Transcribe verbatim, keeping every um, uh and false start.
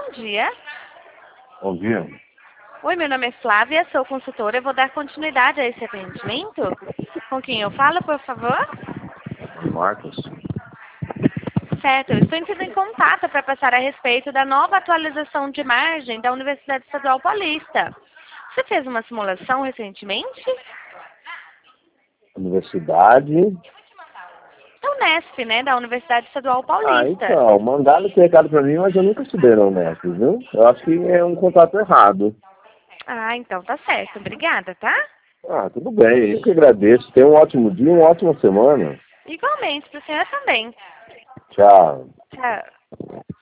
bom dia. Bom dia. Oi, meu nome é Flávia, sou consultora. Eu vou dar continuidade a esse atendimento. Com quem eu falo, por favor? Marcos. Certo, eu estou entrando em contato para passar a respeito da nova atualização de margem da Universidade Estadual Paulista. Você fez uma simulação recentemente? Universidade. É o Unesp, né, da Universidade Estadual Ah, Paulista. então, mandaram esse recado pra mim, mas eu nunca estudei na Unesp, viu? Eu acho que é um contato errado. Ah, então tá certo. Obrigada, tá? Ah, tudo bem, eu que agradeço. Tenha um ótimo dia, uma ótima semana. Igualmente, para o senhor também. Tchau. Tchau.